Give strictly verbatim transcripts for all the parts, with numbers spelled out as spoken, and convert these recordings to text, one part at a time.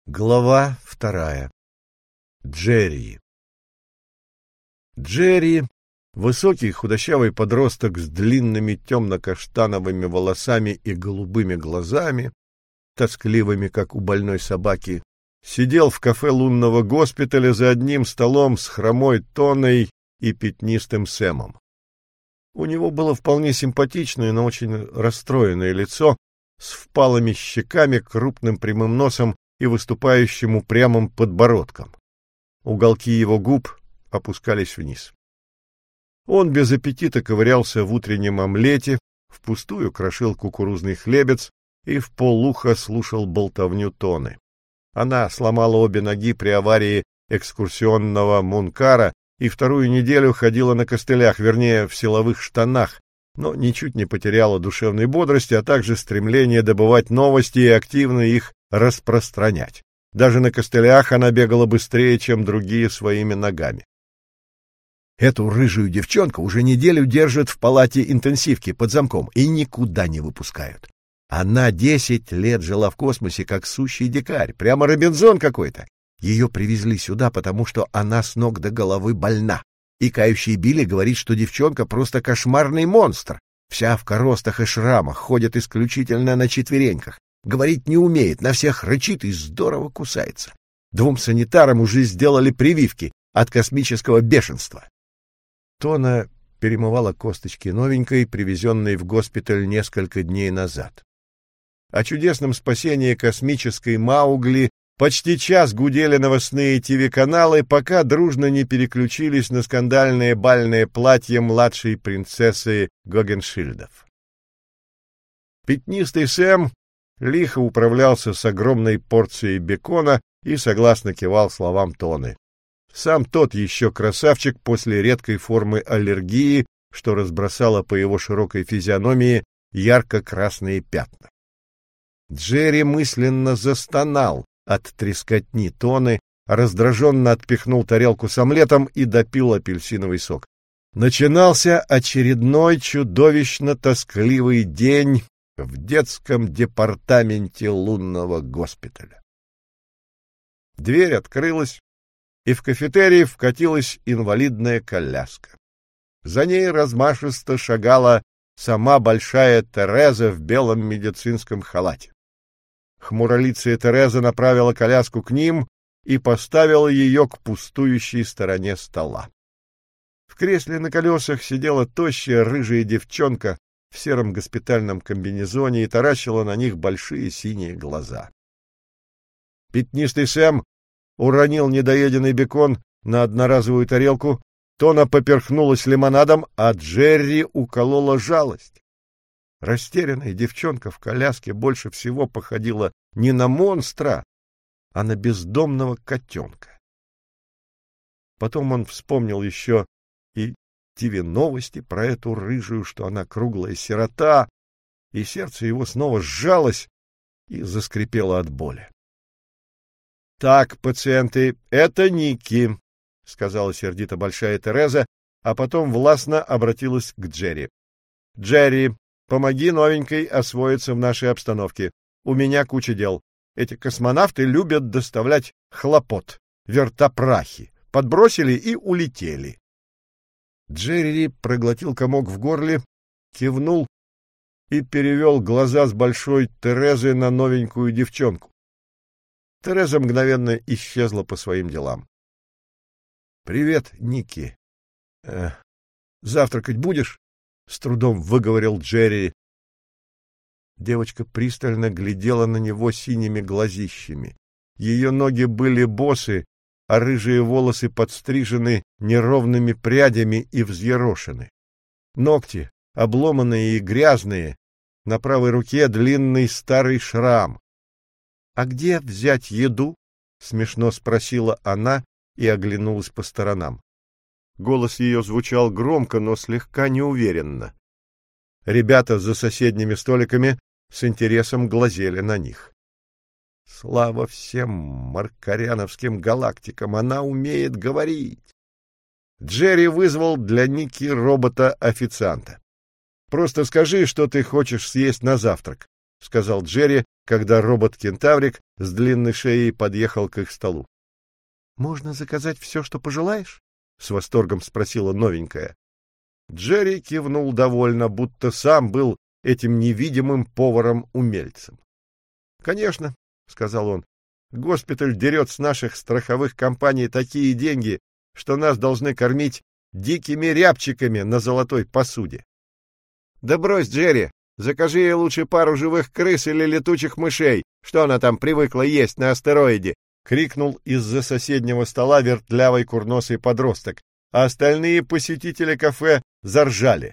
Глава вторая. Джерри. Джерри, высокий худощавый подросток с длинными темно-каштановыми волосами и голубыми глазами, тоскливыми, как у больной собаки, сидел в кафе лунного госпиталя за одним столом с хромой Тоной и пятнистым Сэмом. У него было вполне симпатичное, но очень расстроенное лицо с впалыми щеками, крупным прямым носом и выступающим упрямым подбородком. Уголки его губ опускались вниз. Он без аппетита ковырялся в утреннем омлете, впустую крошил кукурузный хлебец и вполуха слушал болтовню Тоны. Она сломала обе ноги при аварии экскурсионного мункара и вторую неделю ходила на костылях, вернее, в силовых штанах, но ничуть не потеряла душевной бодрости, а также стремление добывать новости и активно их распространять. Даже на костылях она бегала быстрее, чем другие своими ногами. Эту рыжую девчонку уже неделю держат в палате интенсивки под замком и никуда не выпускают. Она десять лет жила в космосе, как сущий дикарь, прямо Робинзон какой-то. Ее привезли сюда, потому что она с ног до головы больна. И кающий Билли говорит, что девчонка просто кошмарный монстр. Вся в коростах и шрамах, ходит исключительно на четвереньках. Говорить не умеет, на всех рычит и здорово кусается. Двум санитарам уже сделали прививки от космического бешенства. Тона перемывала косточки новенькой, привезенной в госпиталь несколько дней назад. О чудесном спасении космической Маугли почти час гудели новостные ТВ-каналы, пока дружно не переключились на скандальное бальное платье младшей принцессы Гогеншильдов. Пятнистый Сэм лихо управлялся с огромной порцией бекона и согласно кивал словам Тоны. Сам тот еще красавчик после редкой формы аллергии, что разбросало по его широкой физиономии ярко-красные пятна. Джерри мысленно застонал от трескотни Тоны, раздраженно отпихнул тарелку с омлетом и допил апельсиновый сок. Начинался очередной чудовищно тоскливый день в детском департаменте лунного госпиталя. Дверь открылась, и в кафетерий вкатилась инвалидная коляска. За ней размашисто шагала сама большая Тереза в белом медицинском халате. Хмуролицая Тереза направила коляску к ним и поставила ее к пустующей стороне стола. В кресле на колесах сидела тощая рыжая девчонка в сером госпитальном комбинезоне и таращила на них большие синие глаза. Пятнистый Сэм уронил недоеденный бекон на одноразовую тарелку, Тона поперхнулась лимонадом, а Джерри уколола жалость. Растерянная девчонка в коляске больше всего походила не на монстра, а на бездомного котенка. Потом он вспомнил еще и ТВ-новости про эту рыжую, что она круглая сирота, и сердце его снова сжалось и заскрипело от боли. — Так, пациенты, это Ники, — сказала сердито большая Тереза, а потом властно обратилась к Джерри. — Джерри, помоги новенькой освоиться в нашей обстановке. У меня куча дел. Эти космонавты любят доставлять хлопот, вертопрахи. Подбросили и улетели. Джерри проглотил комок в горле, кивнул и перевел глаза с большой Терезы на новенькую девчонку. Тереза мгновенно исчезла по своим делам. — Привет, Ники. Э, завтракать будешь? — с трудом выговорил Джерри. Девочка пристально глядела на него синими глазищами. Ее ноги были босы, а рыжие волосы подстрижены неровными прядями и взъерошены. Ногти, обломанные и грязные, на правой руке длинный старый шрам. — А где взять еду? — смешно спросила она и оглянулась по сторонам. Голос ее звучал громко, но слегка неуверенно. Ребята за соседними столиками с интересом глазели на них. Слава всем маркаряновским галактикам, она умеет говорить. Джерри вызвал для Ники робота-официанта. — Просто скажи, что ты хочешь съесть на завтрак, — сказал Джерри, когда робот-кентаврик с длинной шеей подъехал к их столу. — Можно заказать все, что пожелаешь? — с восторгом спросила новенькая. Джерри кивнул довольно, будто сам был этим невидимым поваром-умельцем. — Конечно, — сказал он, — госпиталь дерет с наших страховых компаний такие деньги, что нас должны кормить дикими рябчиками на золотой посуде. — Да брось, Джерри, закажи ей лучше пару живых крыс или летучих мышей, что она там привыкла есть на астероиде, — крикнул из-за соседнего стола вертлявый курносый подросток, а остальные посетители кафе заржали.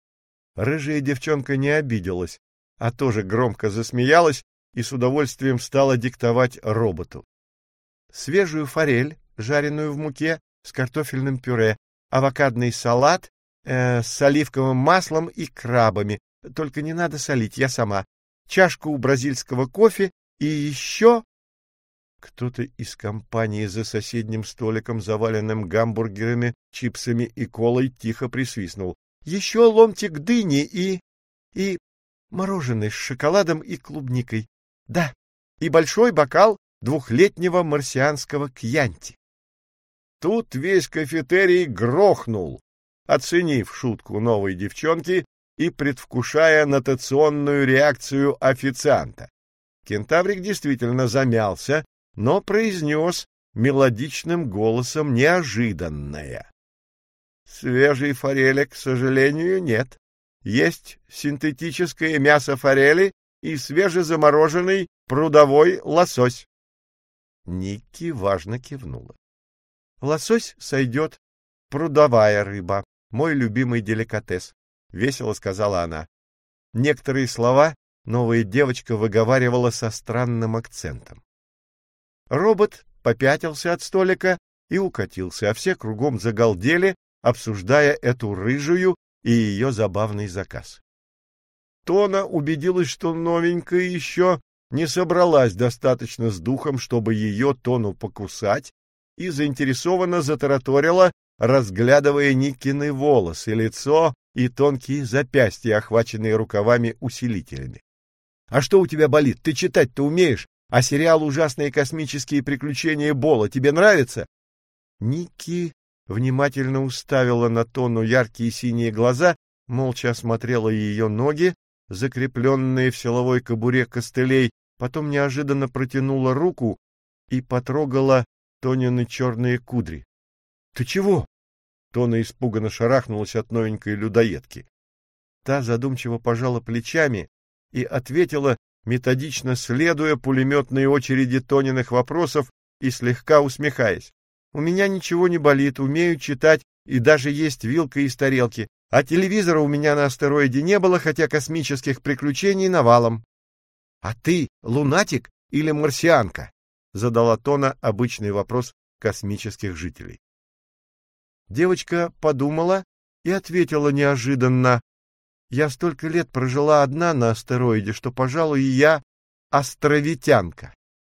Рыжая девчонка не обиделась, а тоже громко засмеялась и с удовольствием стала диктовать роботу. Свежую форель, жареную в муке, с картофельным пюре, авокадный салат э, с оливковым маслом и крабами, только не надо солить, я сама, чашку бразильского кофе и еще... Кто-то из компании за соседним столиком, заваленным гамбургерами, чипсами и колой, тихо присвистнул. Еще ломтик дыни и... и мороженое с шоколадом и клубникой. Да, и большой бокал двухлетнего марсианского кьянти. Тут весь кафетерий грохнул, оценив шутку новой девчонки и предвкушая нотационную реакцию официанта. Кентаврик действительно замялся, но произнес мелодичным голосом неожиданное. Свежей форели, к сожалению, нет. Есть синтетическое мясо форели и свежезамороженный прудовой лосось. Никки важно кивнула. Лосось сойдет, прудовая рыба, мой любимый деликатес, — весело сказала она. Некоторые слова новая девочка выговаривала со странным акцентом. Робот попятился от столика и укатился, а все кругом загалдели, обсуждая эту рыжую и ее забавный заказ. Тона убедилась, что новенькая еще не собралась достаточно с духом, чтобы ее Тону покусать, и заинтересованно затараторила, разглядывая Никкины волосы, лицо и тонкие запястья, охваченные рукавами-усилителями. — А что у тебя болит? Ты читать-то умеешь? А сериал «Ужасные космические приключения Бола» тебе нравится? Никки внимательно уставила на Тону яркие синие глаза, молча осмотрела ее ноги, закрепленные в силовой кобуре костылей, потом неожиданно протянула руку и потрогала Тонины черные кудри. — Ты чего? Тона испуганно шарахнулась от новенькой людоедки. Та задумчиво пожала плечами и ответила, методично следуя пулеметной очереди Тониных вопросов и слегка усмехаясь. — У меня ничего не болит, умею читать и даже есть вилка из тарелки, а телевизора у меня на астероиде не было, хотя космических приключений навалом. — А ты лунатик или марсианка? — задала Тона обычный вопрос космических жителей. Девочка подумала и ответила неожиданно. Я столько лет прожила одна на астероиде, что, пожалуй, я островитянка.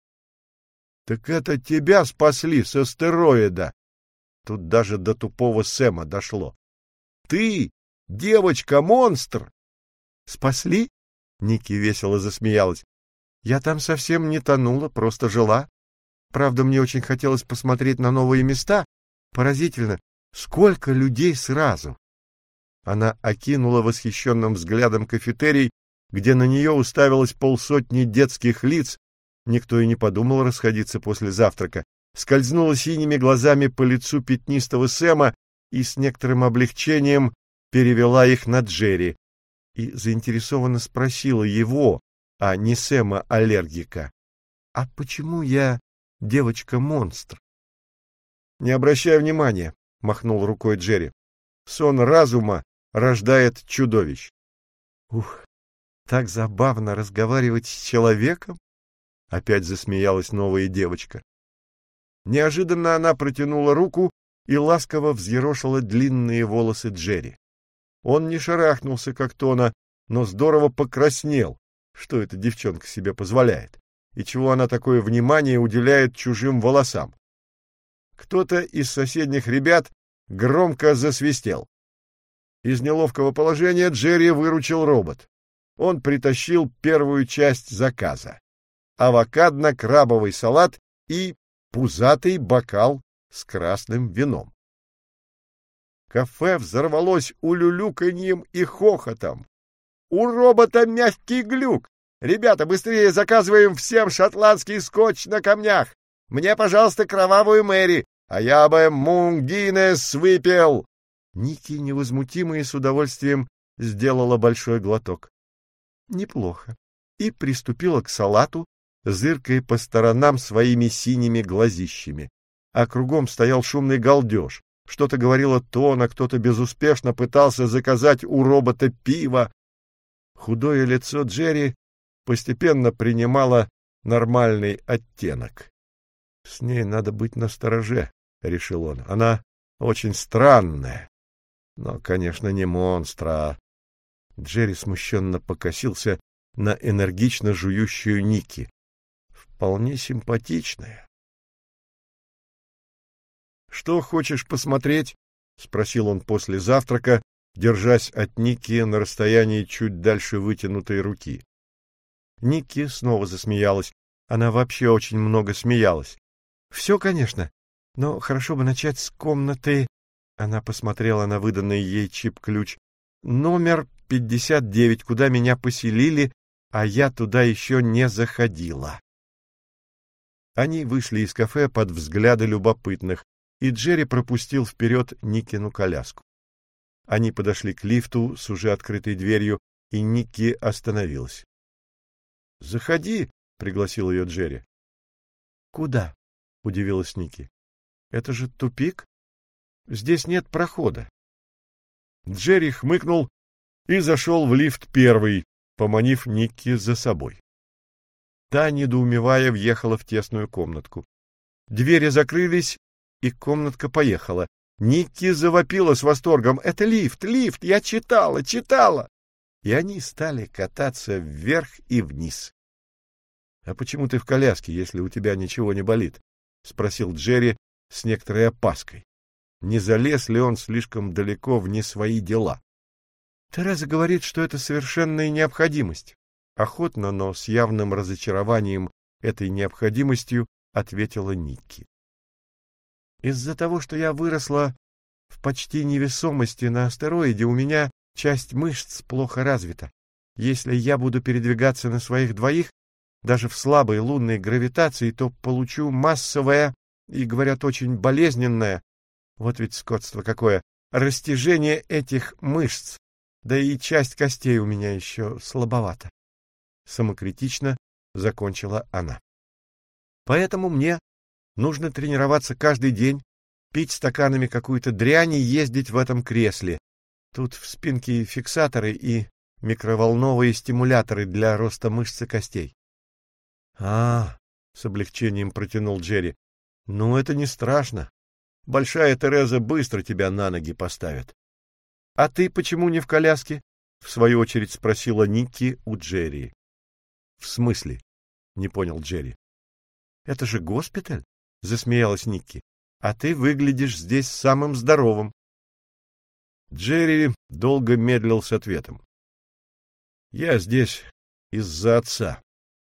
— Так это тебя спасли с астероида! Тут даже до тупого Сэма дошло. — Ты, девочка-монстр! — Спасли? — Никки весело засмеялась. — Я там совсем не тонула, просто жила. Правда, мне очень хотелось посмотреть на новые места. Поразительно, сколько людей сразу! Она окинула восхищенным взглядом кафетерий, где на нее уставилось полсотни детских лиц, никто и не подумал расходиться после завтрака, скользнула синими глазами по лицу пятнистого Сэма и с некоторым облегчением перевела их на Джерри и заинтересованно спросила его, а не Сэма-аллергика: «А почему я девочка-монстр?» «Не обращай внимания», — махнул рукой Джерри. «Сон разума рождает чудовищ». «Ух, так забавно разговаривать с человеком!» — опять засмеялась новая девочка. Неожиданно она протянула руку и ласково взъерошила длинные волосы Джерри. Он не шарахнулся, как Тона, но здорово покраснел. Что эта девчонка себе позволяет? И чего она такое внимание уделяет чужим волосам? Кто-то из соседних ребят громко засвистел. Из неловкого положения Джерри выручил робот. Он притащил первую часть заказа. авокадно-крабовый салат и пузатый бокал с красным вином. Кафе взорвалось улюлюканьем и хохотом. «У робота мягкий глюк! Ребята, быстрее заказываем всем шотландский скотч на камнях! Мне, пожалуйста, кровавую Мэри, а я бы Мунг-Гиннес выпил!» Ники, невозмутимая, с удовольствием сделала большой глоток. Неплохо. И приступила к салату, зыркая по сторонам своими синими глазищами. А кругом стоял шумный галдеж. Что-то говорила Тона, кто-то безуспешно пытался заказать у робота пиво. Худое лицо Джерри постепенно принимало нормальный оттенок. «С ней надо быть настороже», — решил он. «Она очень странная, но, конечно, не монстра». Джерри смущенно покосился на энергично жующую Ники. Вполне симпатичная. «Что хочешь посмотреть?» — спросил он после завтрака, держась от Ники на расстоянии чуть дальше вытянутой руки. Ники снова засмеялась. Она вообще очень много смеялась. «Все, конечно, но хорошо бы начать с комнаты...» Она посмотрела на выданный ей чип-ключ. «Номер пятьдесят девять, куда меня поселили, а я туда еще не заходила». Они вышли из кафе под взгляды любопытных, и Джерри пропустил вперед Никину коляску. Они подошли к лифту с уже открытой дверью, и Ники остановилась. — Заходи, — пригласил ее Джерри. — Куда? — удивилась Ники. — Это же тупик. Здесь нет прохода. Джерри хмыкнул и зашел в лифт первый, поманив Ники за собой. Та, недоумевая, въехала в тесную комнатку. Двери закрылись, и комнатка поехала. Ники завопила с восторгом: «Это лифт, лифт! Я читала, читала!» И они стали кататься вверх и вниз. — А почему ты в коляске, если у тебя ничего не болит? — спросил Джерри с некоторой опаской. Не залез ли он слишком далеко в не свои дела? — Тереза говорит, что это совершенная необходимость. Охотно, но с явным разочарованием этой необходимостью ответила Ники. Из-за того, что я выросла в почти невесомости на астероиде, у меня часть мышц плохо развита. Если я буду передвигаться на своих двоих, даже в слабой лунной гравитации, то получу массовое и, говорят, очень болезненное, вот ведь скотство какое, растяжение этих мышц, да и часть костей у меня еще слабовата. Самокритично закончила она. Поэтому мне нужно тренироваться каждый день, пить стаканами какую-то дрянь и ездить в этом кресле. Тут в спинке фиксаторы и микроволновые стимуляторы для роста мышц и костей. — А, — с облегчением протянул Джерри, — ну это не страшно. Большая Тереза быстро тебя на ноги поставит. — А ты почему не в коляске? — в свою очередь спросила Ники у Джерри. — В смысле? — не понял Джерри. — Это же госпиталь, — засмеялась Ники. — А ты выглядишь здесь самым здоровым. Джерри долго медлил с ответом. — Я здесь из-за отца.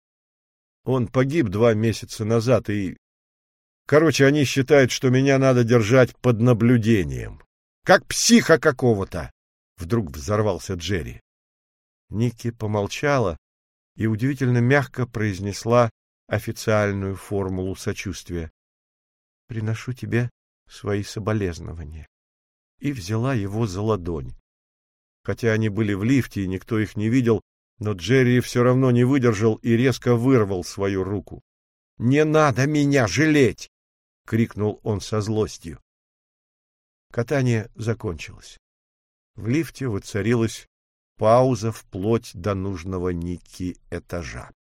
Он погиб два месяца назад, и... Короче, они считают, что меня надо держать под наблюдением. Как психа какого-то! Вдруг взорвался Джерри. Ники помолчала и удивительно мягко произнесла официальную формулу сочувствия. «Приношу тебе свои соболезнования». И взяла его за ладонь. Хотя они были в лифте, и никто их не видел, но Джерри все равно не выдержал и резко вырвал свою руку. «Не надо меня жалеть!» — крикнул он со злостью. Катание закончилось. В лифте воцарилась пауза вплоть до нужного Ники этажа.